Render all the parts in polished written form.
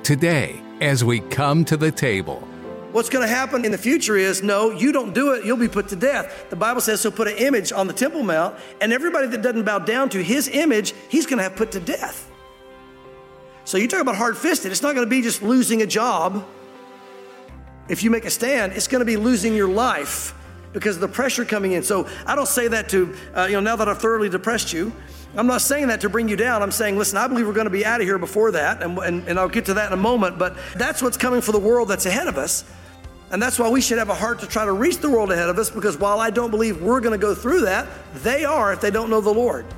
today as we come to the table. What's going to happen in the future is, no, you don't do it, you'll be put to death. The Bible says he'll put an image on the Temple Mount, and everybody that doesn't bow down to his image, he's going to have put to death. So you talk about hard-fisted, it's not going to be just losing a job. If you make a stand, it's going to be losing your life because of the pressure coming in. So I don't say that to, now that I've thoroughly depressed you, I'm not saying that to bring you down. I'm saying, listen, I believe we're going to be out of here before that, and I'll get to that in a moment, but that's what's coming for the world that's ahead of us. And that's why we should have a heart to try to reach the world ahead of us, because while I don't believe we're going to go through that, they are if they don't know the Lord.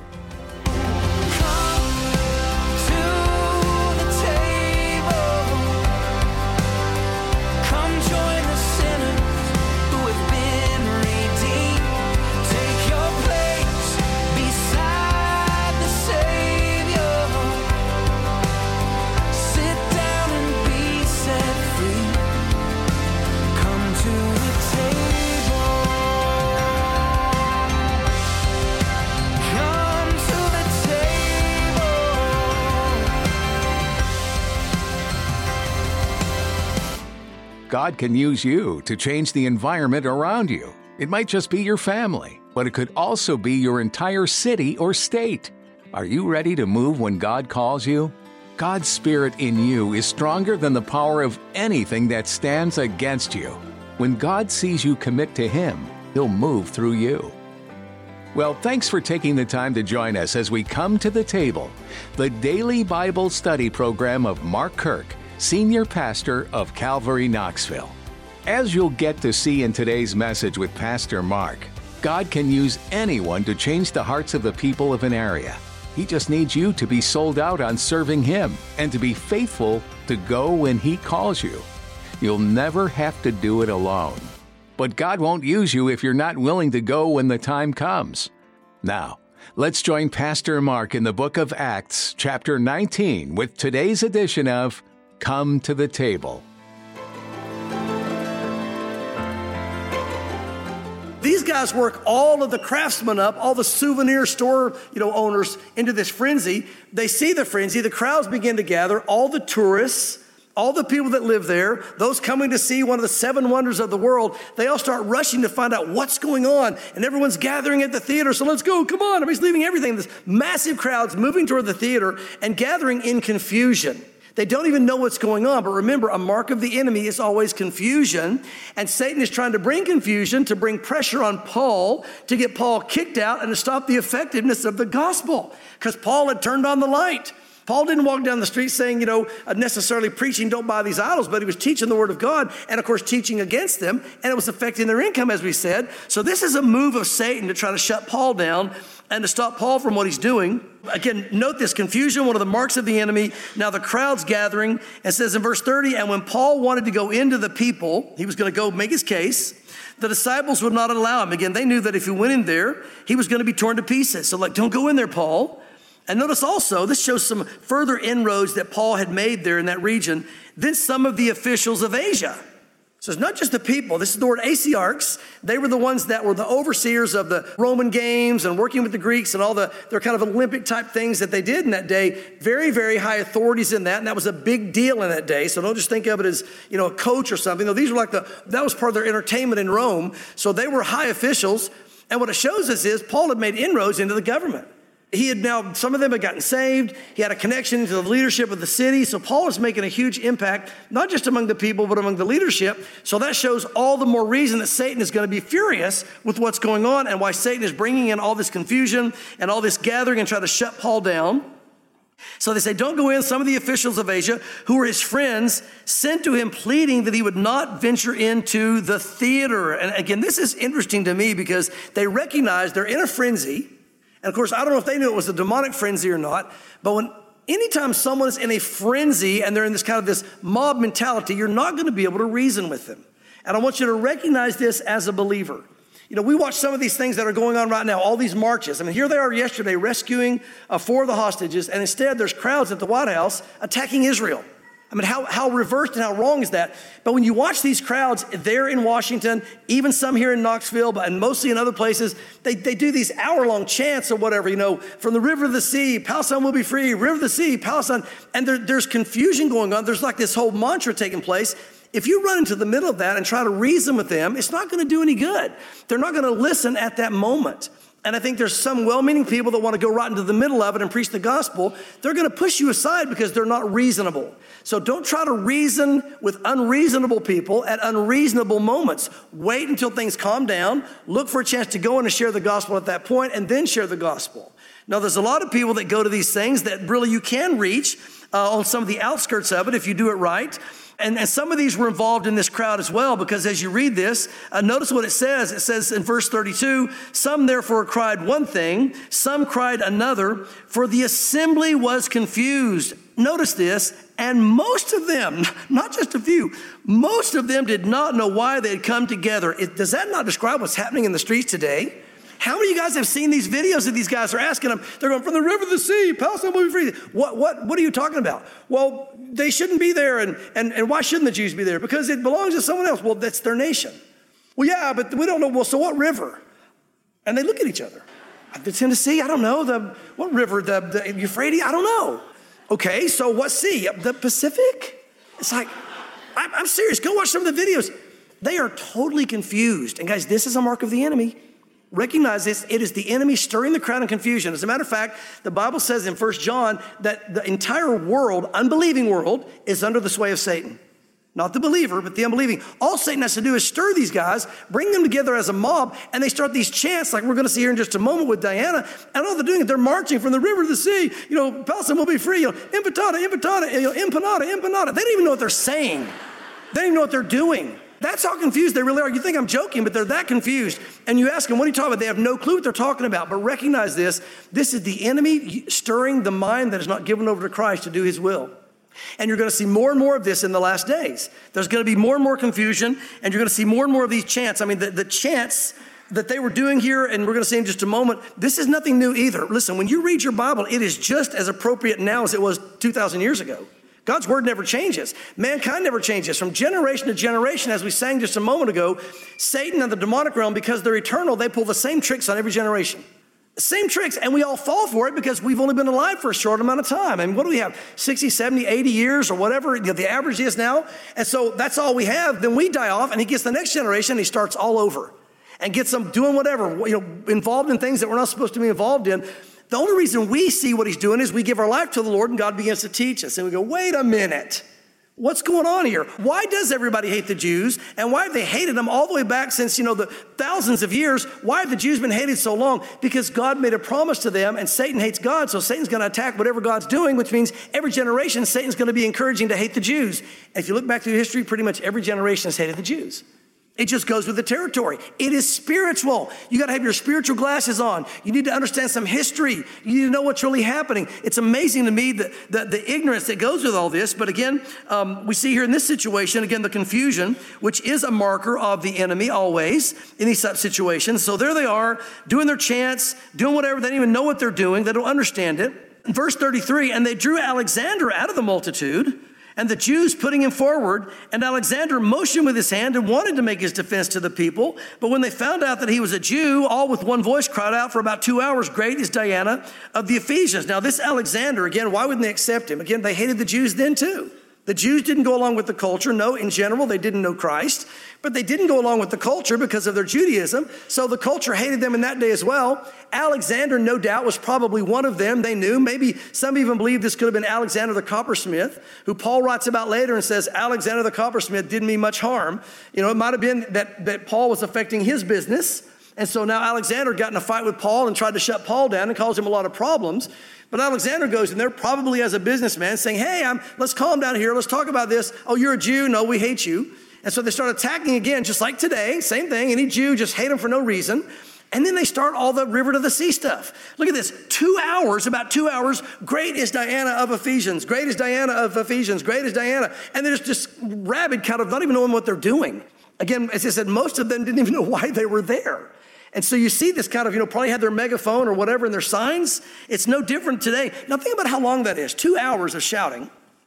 God can use you to change the environment around you. It might just be your family, but it could also be your entire city or state. Are you ready to move when God calls you? God's Spirit in you is stronger than the power of anything that stands against you. When God sees you commit to Him, He'll move through you. Well, thanks for taking the time to join us as we come to the table, the daily Bible study program of Mark Kirk, Senior Pastor of Calvary Knoxville. As you'll get to see in today's message with Pastor Mark, God can use anyone to change the hearts of the people of an area. He just needs you to be sold out on serving Him and to be faithful to go when He calls you. You'll never have to do it alone. But God won't use you if you're not willing to go when the time comes. Now, let's join Pastor Mark in the book of Acts, chapter 19, with today's edition of Come to the Table. These guys work all of the craftsmen up, all the souvenir store, owners into this frenzy. They see the frenzy, the crowds begin to gather, all the tourists, all the people that live there, those coming to see one of the seven wonders of the world, they all start rushing to find out what's going on. And everyone's gathering at the theater, so let's go, come on. Everybody's leaving everything. This massive crowds moving toward the theater and gathering in confusion. They don't even know what's going on. But remember, a mark of the enemy is always confusion. And Satan is trying to bring confusion, to bring pressure on Paul, to get Paul kicked out and to stop the effectiveness of the gospel. Because Paul had turned on the light. Paul didn't walk down the street saying, necessarily preaching, don't buy these idols, but he was teaching the word of God and, of course, teaching against them, and it was affecting their income, as we said. So this is a move of Satan to try to shut Paul down and to stop Paul from what he's doing. Again, note this confusion, one of the marks of the enemy. Now the crowd's gathering, and says in verse 30, and when Paul wanted to go into the people, he was going to go make his case, the disciples would not allow him. Again, they knew that if he went in there, he was going to be torn to pieces. So don't go in there, Paul. And notice also, this shows some further inroads that Paul had made there in that region. Then some of the officials of Asia. So it's not just the people. This is the word asiarchs. They were the ones that were the overseers of the Roman games and working with the Greeks and all their kind of Olympic type things that they did in that day. Very, very high authorities in that. And that was a big deal in that day. So don't just think of it as, a coach or something. No, these were that was part of their entertainment in Rome. So they were high officials. And what it shows us is Paul had made inroads into the government. Some of them had gotten saved. He had a connection to the leadership of the city. So Paul is making a huge impact, not just among the people, but among the leadership. So that shows all the more reason that Satan is going to be furious with what's going on and why Satan is bringing in all this confusion and all this gathering and try to shut Paul down. So they say, don't go in. Some of the officials of Asia, who were his friends, sent to him pleading that he would not venture into the theater. And again, this is interesting to me because they recognize they're in a frenzy. And of course, I don't know if they knew it was a demonic frenzy or not, but anytime someone is in a frenzy and they're in this mob mentality, you're not going to be able to reason with them. And I want you to recognize this as a believer. We watch some of these things that are going on right now, all these marches. Here they are yesterday rescuing 4 of the hostages, and instead there's crowds at the White House attacking Israel. I mean, how reversed and how wrong is that? But when you watch these crowds there in Washington, even some here in Knoxville, and mostly in other places, they do these hour-long chants or whatever, from the river to the sea, Palestine will be free, river to the sea, Palestine. And there's confusion going on. There's like this whole mantra taking place. If you run into the middle of that and try to reason with them, it's not going to do any good. They're not going to listen at that moment. And I think there's some well-meaning people that want to go right into the middle of it and preach the gospel. They're going to push you aside because they're not reasonable. So don't try to reason with unreasonable people at unreasonable moments. Wait until things calm down. Look for a chance to go in and share the gospel at that point, and then share the gospel. Now, there's a lot of people that go to these things that really you can reach on some of the outskirts of it if you do it right. And some of these were involved in this crowd as well, because as you read this, notice what it says. It says in verse 32, some therefore cried one thing, some cried another, for the assembly was confused. Notice this, and most of them, not just a few, most of them did not know why they had come together. Does that not describe what's happening in the streets today? How many of you guys have seen these videos that these guys are asking them? They're going, from the river to the sea, Palestine will be free. What are you talking about? Well, they shouldn't be there. And why shouldn't the Jews be there? Because it belongs to someone else. Well, that's their nation. Well, yeah, but we don't know. Well, so what river? And they look at each other. The Tennessee? I don't know. What river? The Euphrates? I don't know. Okay, so what sea? The Pacific? It's like, I'm serious. Go watch some of the videos. They are totally confused. And guys, this is a mark of the enemy. Recognize this, it is the enemy stirring the crowd in confusion. As a matter of fact, the Bible says in 1 John that the entire world, unbelieving world, is under the sway of Satan. Not the believer, but the unbelieving. All Satan has to do is stir these guys, bring them together as a mob, and they start these chants like we're going to see here in just a moment with Diana. And all they're doing is they're marching from the river to the sea. Palestine will be free. Impetada, impetada, empanada, empanada. They don't even know what they're saying. They don't even know what they're doing. That's how confused they really are. You think I'm joking, but they're that confused. And you ask them, what are you talking about? They have no clue what they're talking about. But recognize this. This is the enemy stirring the mind that is not given over to Christ to do his will. And you're going to see more and more of this in the last days. There's going to be more and more confusion, and you're going to see more and more of these chants. I mean, the chants that they were doing here, and we're going to see in just a moment, this is nothing new either. Listen, when you read your Bible, it is just as appropriate now as it was 2,000 years ago. God's word never changes. Mankind never changes. From generation to generation, as we sang just a moment ago, Satan and the demonic realm, because they're eternal, they pull the same tricks on every generation. Same tricks, and we all fall for it because we've only been alive for a short amount of time. And what do we have? 60, 70, 80 years or whatever the average is now. And so that's all we have. Then we die off, and he gets the next generation, and he starts all over and gets them doing whatever, involved in things that we're not supposed to be involved in. The only reason we see what he's doing is we give our life to the Lord and God begins to teach us. And we go, wait a minute. What's going on here? Why does everybody hate the Jews? And why have they hated them all the way back since, the thousands of years? Why have the Jews been hated so long? Because God made a promise to them and Satan hates God. So Satan's going to attack whatever God's doing, which means every generation, Satan's going to be encouraging to hate the Jews. And if you look back through history, pretty much every generation has hated the Jews. It just goes with the territory. It is spiritual. You got to have your spiritual glasses on. You need to understand some history. You need to know what's really happening. It's amazing to me the ignorance that goes with all this. But again, we see here in this situation, again, the confusion, which is a marker of the enemy always in these such situations. So there they are doing their chants, doing whatever. They don't even know what they're doing. They don't understand it. In verse 33, and they drew Alexander out of the multitude, and the Jews putting him forward, and Alexander motioned with his hand and wanted to make his defense to the people. But when they found out that he was a Jew, all with one voice cried out for about 2 hours, great is Diana of the Ephesians. Now this Alexander, again, why wouldn't they accept him? Again, they hated the Jews then too. The Jews didn't go along with the culture. No, in general, they didn't know Christ. But they didn't go along with the culture because of their Judaism. So the culture hated them in that day as well. Alexander, no doubt, was probably one of them. They knew. Maybe some even believe this could have been Alexander the coppersmith, who Paul writes about later and says, Alexander the coppersmith didn't mean much harm. It might have been that Paul was affecting his business. And so now Alexander got in a fight with Paul and tried to shut Paul down and caused him a lot of problems. But Alexander goes in there probably as a businessman saying, hey, let's calm down here. Let's talk about this. Oh, you're a Jew. No, we hate you. And so they start attacking again, just like today. Same thing. Any Jew, just hate them for no reason. And then they start all the river to the sea stuff. Look at this. 2 hours, about 2 hours. Great is Diana of Ephesians. Great is Diana of Ephesians. Great is Diana. And there's just rabid kind of not even knowing what they're doing. Again, as I said, most of them didn't even know why they were there. And so you see this kind of, probably had their megaphone or whatever in their signs. It's no different today. Now think about how long that is. 2 hours of shouting.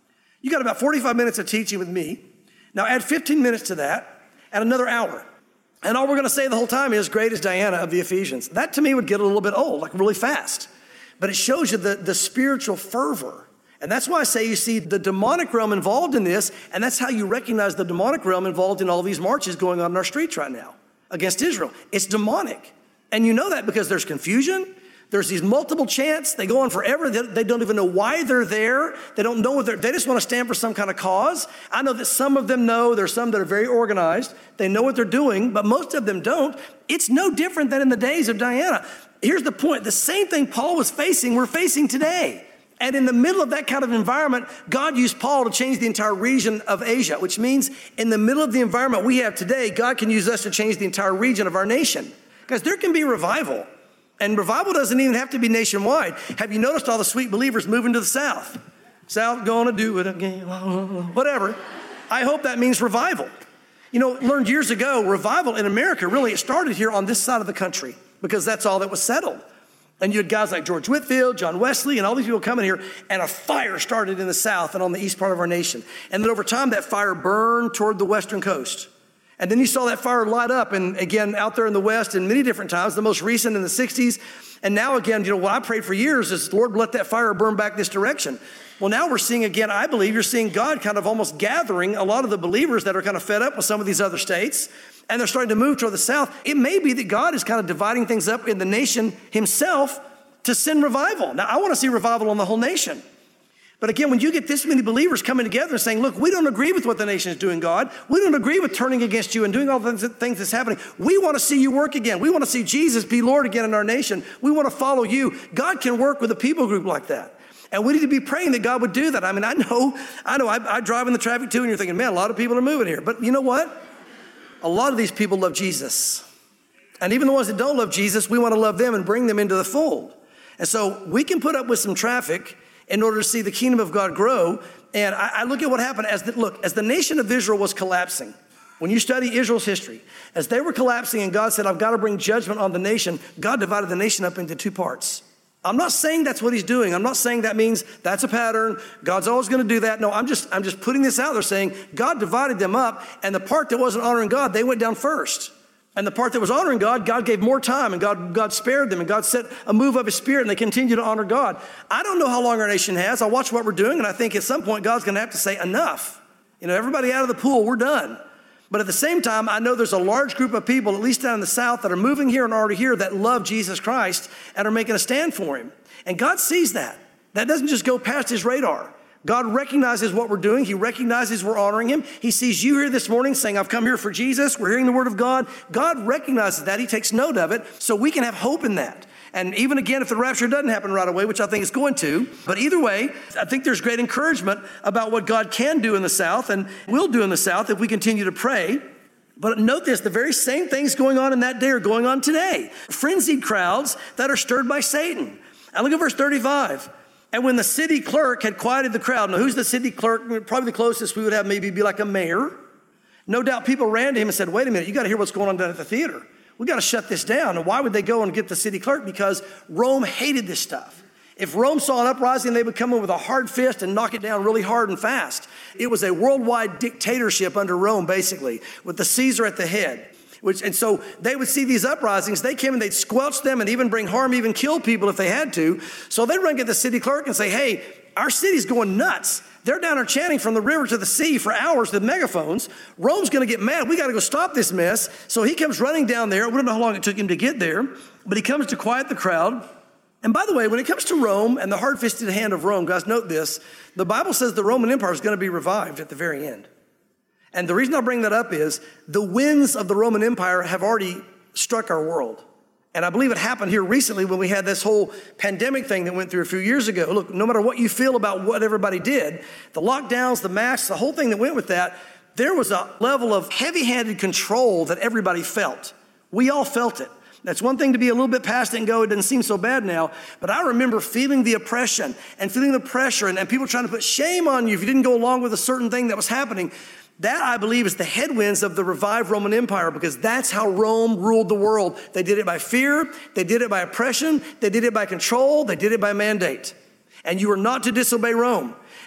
You got about 45 minutes of teaching with me. Now add 15 minutes to that and another hour. And all we're going to say the whole time is, great is Diana of the Ephesians. That to me would get a little bit old, like really fast. But it shows you the spiritual fervor. And that's why I say you see the demonic realm involved in this, and that's how you recognize the demonic realm involved in all these marches going on in our streets right now against Israel. It's demonic. And you know that because there's confusion. There's these multiple chants. They go on forever. They don't even know why they're there. They don't know they just want to stand for some kind of cause. I know that some of them know. There's some that are very organized. They know what they're doing, but most of them don't. It's no different than in the days of Diana. Here's the point. The same thing Paul was facing, we're facing today. And in the middle of that kind of environment, God used Paul to change the entire region of Asia, which means in the middle of the environment we have today, God can use us to change the entire region of our nation. Because there can be revival. And revival doesn't even have to be nationwide. Have you noticed all the sweet believers moving to the South? South gonna do it again, whatever. I hope that means revival. You know, learned years ago, revival in America, really, it started here on this side of the country because that's all that was settled. And you had guys like George Whitefield, John Wesley, and all these people coming here, and a fire started in the South and on the east part of our nation. And then over time, that fire burned toward the western coast. And then you saw that fire light up, and again, out there in the West in many different times, the most recent in the 60s. And now again, you know, what I prayed for years is, Lord, let that fire burn back this direction. Well, now we're seeing again, I believe you're seeing God kind of almost gathering a lot of the believers that are kind of fed up with some of these other states, and they're starting to move toward the South. It may be that God is kind of dividing things up in the nation himself to send revival. Now, I want to see revival on the whole nation. But again, when you get this many believers coming together and saying, look, we don't agree with what the nation is doing, God. We don't agree with turning against you and doing all the things that's happening. We want to see you work again. We want to see Jesus be Lord again in our nation. We want to follow you. God can work with a people group like that. And we need to be praying that God would do that. I mean, I know, I drive in the traffic too, and you're thinking, man, a lot of people are moving here. But you know what? A lot of these people love Jesus. And even the ones that don't love Jesus, we want to love them and bring them into the fold. And so we can put up with some traffic in order to see the kingdom of God grow. And I look at what happened as the nation of Israel was collapsing. When you study Israel's history, as they were collapsing and God said, I've got to bring judgment on the nation, God divided the nation up into two parts. I'm not saying that's what he's doing. I'm not saying that means that's a pattern. God's always going to do that. No, I'm just putting this out there saying God divided them up, and the part that wasn't honoring God, they went down first. And the part that was honoring God, God gave more time, and God spared them, and God set a move of his spirit, and they continue to honor God. I don't know how long our nation has. I watch what we're doing, and I think at some point God's going to have to say enough. You know, everybody out of the pool, we're done. But at the same time, I know there's a large group of people, at least down in the South, that are moving here and already here that love Jesus Christ and are making a stand for him. And God sees that. That doesn't just go past his radar. God recognizes what we're doing. He recognizes we're honoring him. He sees you here this morning saying, I've come here for Jesus. We're hearing the word of God. God recognizes that. He takes note of it, so we can have hope in that. And even again, if the rapture doesn't happen right away, which I think it's going to, but either way, I think there's great encouragement about what God can do in the South and will do in the South if we continue to pray. But note this, the very same things going on in that day are going on today. Frenzied crowds that are stirred by Satan. And look at verse 35. And when the city clerk had quieted the crowd. Now, who's the city clerk? Probably the closest we would have maybe be like a mayor. No doubt people ran to him and said, wait a minute, you got to hear what's going on down at the theater. We got to shut this down. And why would they go and get the city clerk? Because Rome hated this stuff. If Rome saw an uprising, they would come in with a hard fist and knock it down really hard and fast. It was a worldwide dictatorship under Rome, basically, with the Caesar at the head. And so they would see these uprisings. They came and they'd squelch them and even bring harm, even kill people if they had to. So they'd run get the city clerk and say, hey, our city's going nuts. They're down there chanting from the river to the sea for hours with megaphones. Rome's going to get mad. We got to go stop this mess. So he comes running down there. We don't know how long it took him to get there, but he comes to quiet the crowd. And by the way, when it comes to Rome and the hard-fisted hand of Rome, guys, note this. The Bible says the Roman Empire is going to be revived at the very end. And the reason I bring that up is the winds of the Roman Empire have already struck our world. And I believe it happened here recently when we had this whole pandemic thing that went through a few years ago. Look, no matter what you feel about what everybody did, the lockdowns, the masks, the whole thing that went with that, there was a level of heavy-handed control that everybody felt. We all felt it. That's one thing to be a little bit past it and go, it doesn't seem so bad now. But I remember feeling the oppression and feeling the pressure and people trying to put shame on you if you didn't go along with a certain thing that was happening. That, I believe, is the headwinds of the revived Roman Empire, because that's how Rome ruled the world. They did it by fear. They did it by oppression. They did it by control. They did it by mandate. And you are not to disobey Rome.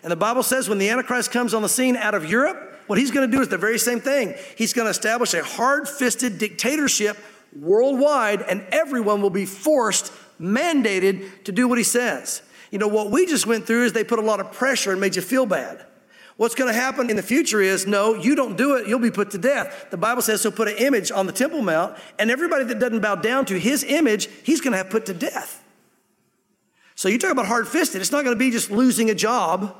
And the Bible says when the Antichrist comes on the scene out of Europe, what he's going to do is the very same thing. He's going to establish a hard-fisted dictatorship worldwide, and everyone will be forced, mandated to do what he says. You know, what we just went through is they put a lot of pressure and made you feel bad. What's going to happen in the future is, no, you don't do it, you'll be put to death. The Bible says he'll put an image on the Temple Mount, and everybody that doesn't bow down to his image, he's going to have put to death. So you talk about hard-fisted, it's not going to be just losing a job.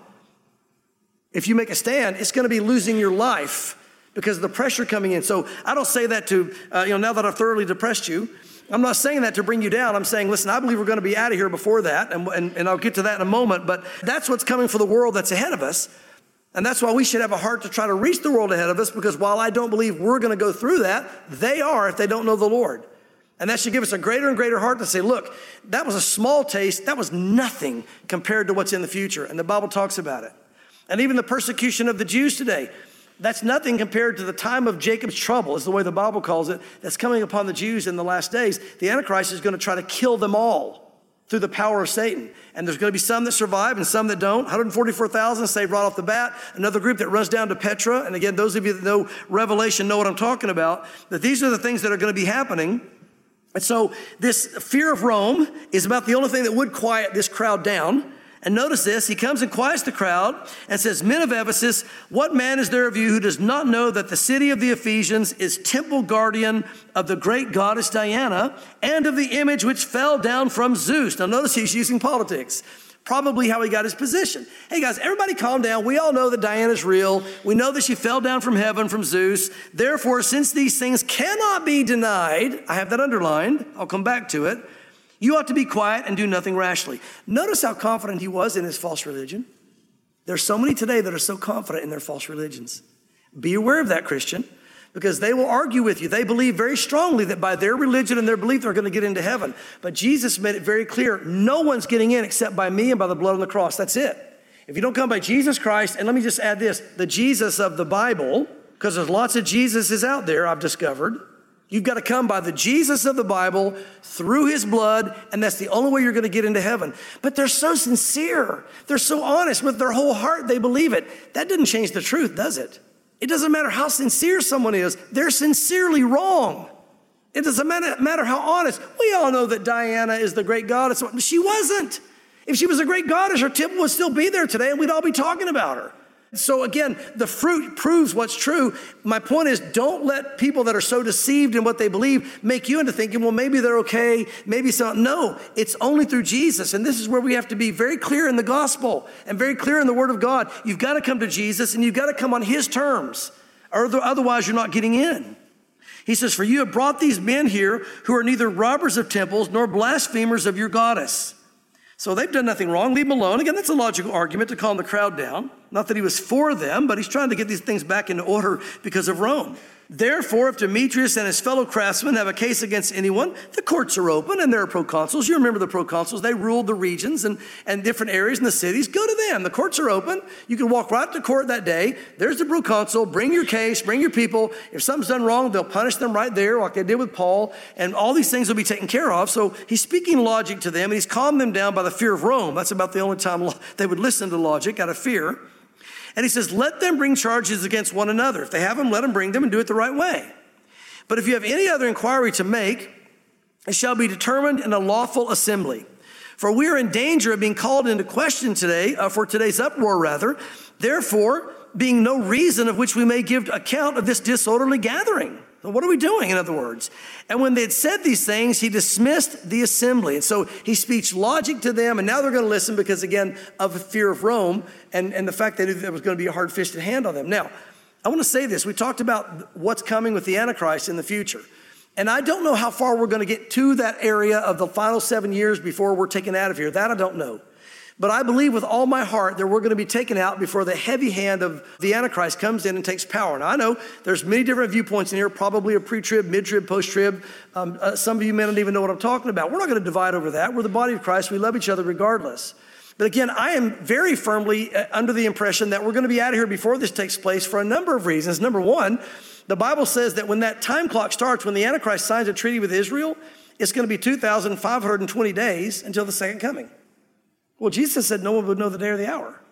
If you make a stand, it's going to be losing your life because of the pressure coming in. So I don't say that to, now that I've thoroughly depressed you, I'm not saying that to bring you down. I'm saying, listen, I believe we're going to be out of here before that, and I'll get to that in a moment, but that's what's coming for the world that's ahead of us. And that's why we should have a heart to try to reach the world ahead of us, because while I don't believe we're going to go through that, they are if they don't know the Lord. And that should give us a greater and greater heart to say, look, that was a small taste. That was nothing compared to what's in the future. And the Bible talks about it. And even the persecution of the Jews today, that's nothing compared to the time of Jacob's trouble, is the way the Bible calls it, that's coming upon the Jews in the last days. The Antichrist is going to try to kill them all through the power of Satan. And there's going to be some that survive and some that don't. 144,000 saved right off the bat. Another group that runs down to Petra. And again, those of you that know Revelation know what I'm talking about. That these are the things that are going to be happening. And so this fear of Rome is about the only thing that would quiet this crowd down. And notice this, he comes and quiets the crowd and says, men of Ephesus, what man is there of you who does not know that the city of the Ephesians is temple guardian of the great goddess Diana and of the image which fell down from Zeus? Now notice he's using politics, probably how he got his position. Hey guys, everybody calm down. We all know that Diana's real. We know that she fell down from heaven from Zeus. Therefore, since these things cannot be denied, I have that underlined, I'll come back to it, you ought to be quiet and do nothing rashly. Notice how confident he was in his false religion. There's so many today that are so confident in their false religions. Be aware of that, Christian, because they will argue with you. They believe very strongly that by their religion and their belief, they're going to get into heaven. But Jesus made it very clear, no one's getting in except by me and by the blood on the cross. That's it. If you don't come by Jesus Christ, and let me just add this, the Jesus of the Bible, because there's lots of Jesuses out there, I've discovered. You've got to come by the Jesus of the Bible through his blood, and that's the only way you're going to get into heaven. But they're so sincere. They're so honest with their whole heart. They believe it. That doesn't change the truth, does it? It doesn't matter how sincere someone is. They're sincerely wrong. It doesn't matter how honest. We all know that Diana is the great goddess. She wasn't. If she was a great goddess, her temple would still be there today, and we'd all be talking about her. So again, the fruit proves what's true. My point is, don't let people that are so deceived in what they believe make you into thinking, well, maybe they're okay, maybe so. No, it's only through Jesus. And this is where we have to be very clear in the gospel and very clear in the word of God. You've got to come to Jesus, and you've got to come on his terms, or otherwise you're not getting in. He says, for you have brought these men here who are neither robbers of temples nor blasphemers of your goddess. So they've done nothing wrong. Leave them alone. Again, that's a logical argument to calm the crowd down. Not that he was for them, but he's trying to get these things back into order because of Rome. Therefore, if Demetrius and his fellow craftsmen have a case against anyone, the courts are open and there are proconsuls. You remember the proconsuls. They ruled the regions and different areas in the cities. Go to them. The courts are open. You can walk right to court that day. There's the proconsul. Bring your case. Bring your people. If something's done wrong, they'll punish them right there like they did with Paul. And all these things will be taken care of. So he's speaking logic to them, and he's calmed them down by the fear of Rome. That's about the only time they would listen to logic, out of fear. And he says, let them bring charges against one another. If they have them, let them bring them and do it the right way. But if you have any other inquiry to make, it shall be determined in a lawful assembly. For we are in danger of being called into question today, for today's uproar rather. Therefore, being no reason of which we may give account of this disorderly gathering. So what are we doing, in other words? And when they had said these things, he dismissed the assembly. And so he speaks logic to them, and now they're going to listen because, again, of the fear of Rome and the fact that there was going to be a hard-fisted hand on them. Now, I want to say this. We talked about what's coming with the Antichrist in the future. And I don't know how far we're going to get to that area of the final 7 years before we're taken out of here. That I don't know. But I believe with all my heart that we're going to be taken out before the heavy hand of the Antichrist comes in and takes power. Now, I know there's many different viewpoints in here, probably a pre-trib, mid-trib, post-trib. Some of you may not even know what I'm talking about. We're not going to divide over that. We're the body of Christ. We love each other regardless. But again, I am very firmly under the impression that we're going to be out of here before this takes place for a number of reasons. Number one, the Bible says that when that time clock starts, when the Antichrist signs a treaty with Israel, it's going to be 2,520 days until the second coming. Well, Jesus said no one would know the day or the hour.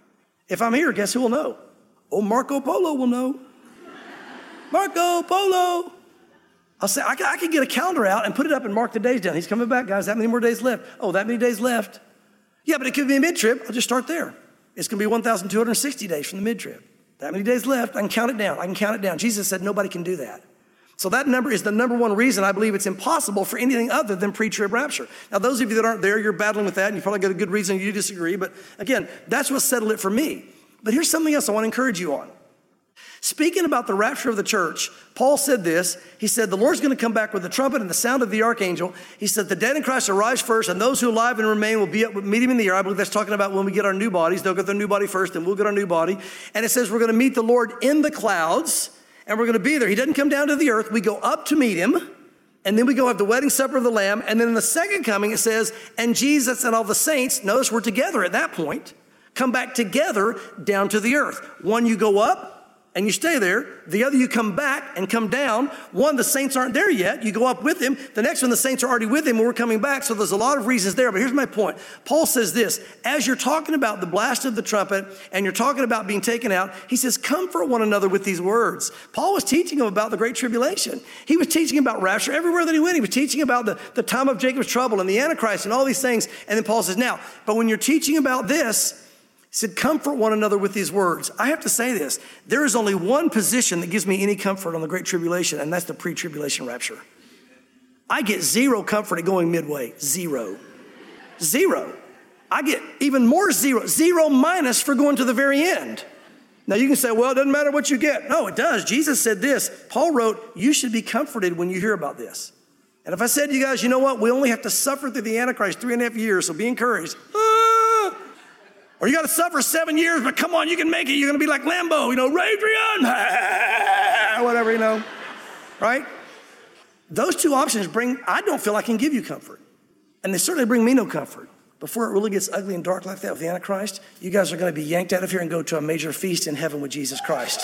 If I'm here, guess who will know? Oh, Marco Polo will know. Marco Polo. I'll say, I can get a calendar out and put it up and mark the days down. He's coming back, guys. That many more days left. Oh, that many days left. Yeah, but it could be a mid-trip. I'll just start there. It's going to be 1,260 days from the mid-trip. That many days left. I can count it down. Jesus said nobody can do that. So that number is the number one reason I believe it's impossible for anything other than pre-trib rapture. Now, those of you that aren't there, you're battling with that, and you probably got a good reason you disagree. But again, that's what settled it for me. But here's something else I want to encourage you on. Speaking about the rapture of the church, Paul said this. He said, the Lord's going to come back with the trumpet and the sound of the archangel. He said, the dead in Christ will rise first, and those who are alive and remain will be up, meet him in the air. I believe that's talking about when we get our new bodies. They'll get their new body first, and we'll get our new body. And it says we're going to meet the Lord in the clouds, and we're going to be there. He doesn't come down to the earth. We go up to meet him, and then we go have the wedding supper of the Lamb. And then in the second coming, it says, and Jesus and all the saints, notice we're together at that point, come back together down to the earth. One, you go up and you stay there. The other, you come back and come down. One, the saints aren't there yet. You go up with him. The next one, the saints are already with him and we're coming back. So there's a lot of reasons there. But here's my point. Paul says this, as you're talking about the blast of the trumpet and you're talking about being taken out, he says, comfort one another with these words. Paul was teaching them about the great tribulation. He was teaching about rapture everywhere that he went. He was teaching about the time of Jacob's trouble and the Antichrist and all these things. And then Paul says, now, but when you're teaching about this, he said, comfort one another with these words. I have to say this. There is only one position that gives me any comfort on the Great Tribulation, and that's the pre-tribulation rapture. I get zero comfort at going midway. Zero. I get even more zero. Zero minus for going to the very end. Now you can say, well, it doesn't matter what you get. No, it does. Jesus said this. Paul wrote, you should be comforted when you hear about this. And if I said to you guys, you know what? We only have to suffer through the Antichrist 3.5 years, so be encouraged. Or you got to suffer 7 years, but come on, you can make it. You're going to be like Lambo, Radrian, whatever, right? Those two options I don't feel I can give you comfort. And they certainly bring me no comfort. Before it really gets ugly and dark like that with the Antichrist, you guys are going to be yanked out of here and go to a major feast in heaven with Jesus Christ.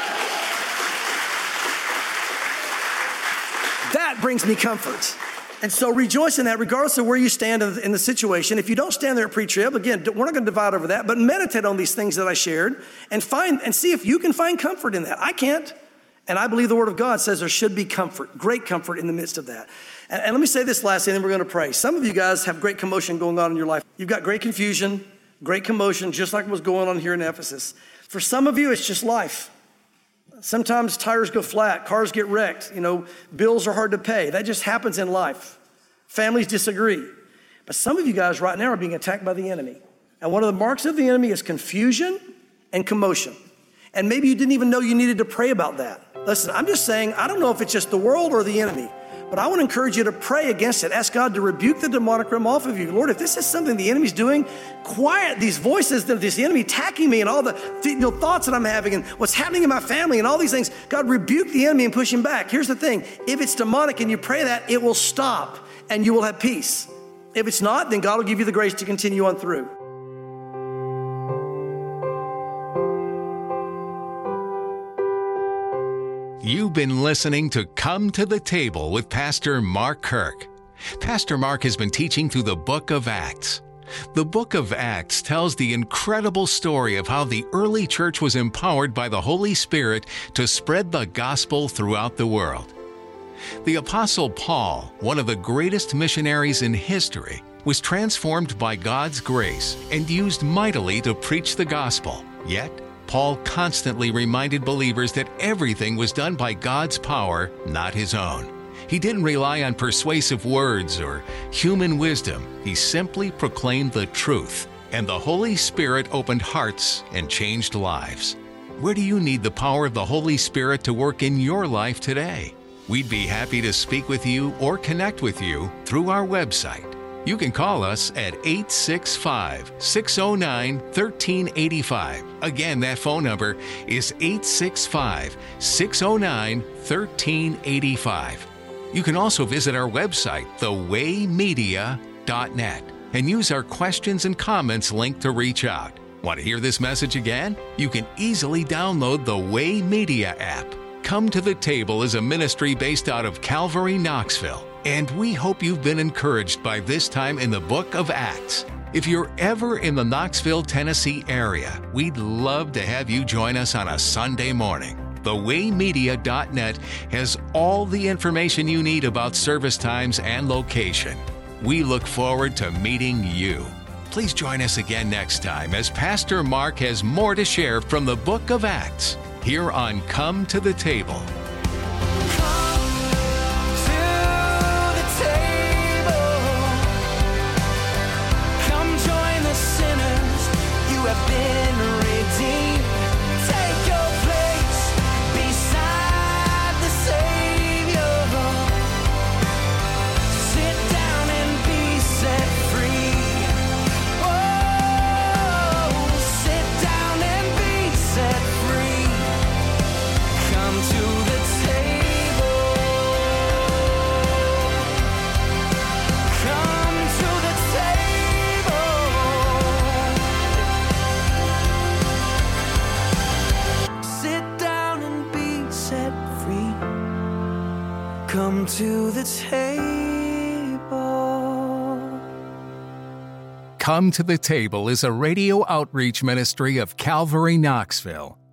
That brings me comfort. And so rejoice in that regardless of where you stand in the situation. If you don't stand there at pre-trib, again, we're not going to divide over that, but meditate on these things that I shared and see if you can find comfort in that. I can't. And I believe the Word of God says there should be comfort, great comfort in the midst of that. And let me say this last thing, and then we're going to pray. Some of you guys have great commotion going on in your life. You've got great confusion, great commotion, just like was going on here in Ephesus. For some of you, it's just life. Sometimes tires go flat, cars get wrecked, bills are hard to pay. That just happens in life. Families disagree. But some of you guys right now are being attacked by the enemy. And one of the marks of the enemy is confusion and commotion. And maybe you didn't even know you needed to pray about that. Listen, I'm just saying, I don't know if it's just the world or the enemy, but I want to encourage you to pray against it. Ask God to rebuke the demonic realm off of you. Lord, if this is something the enemy's doing, quiet these voices, this enemy attacking me and all the thoughts that I'm having and what's happening in my family and all these things. God, rebuke the enemy and push him back. Here's the thing. If it's demonic and you pray that, it will stop and you will have peace. If it's not, then God will give you the grace to continue on through. You've been listening to Come to the Table with Pastor Mark Kirk. Pastor Mark has been teaching through the book of Acts. The book of Acts tells the incredible story of how the early church was empowered by the Holy Spirit to spread the gospel throughout the world. The Apostle Paul, one of the greatest missionaries in history, was transformed by God's grace and used mightily to preach the gospel. Yet, Paul constantly reminded believers that everything was done by God's power, not his own. He didn't rely on persuasive words or human wisdom. He simply proclaimed the truth, and the Holy Spirit opened hearts and changed lives. Where do you need the power of the Holy Spirit to work in your life today? We'd be happy to speak with you or connect with you through our website. You can call us at 865-609-1385. Again, that phone number is 865-609-1385. You can also visit our website, thewaymedia.net, and use our questions and comments link to reach out. Want to hear this message again? You can easily download the Way Media app. Come to the Table is a ministry based out of Calvary, Knoxville. And we hope you've been encouraged by this time in the book of Acts. If you're ever in the Knoxville, Tennessee area, we'd love to have you join us on a Sunday morning. TheWayMedia.net has all the information you need about service times and location. We look forward to meeting you. Please join us again next time as Pastor Mark has more to share from the book of Acts here on Come to the Table. Come to the table. Come to the Table is a radio outreach ministry of Calvary Knoxville.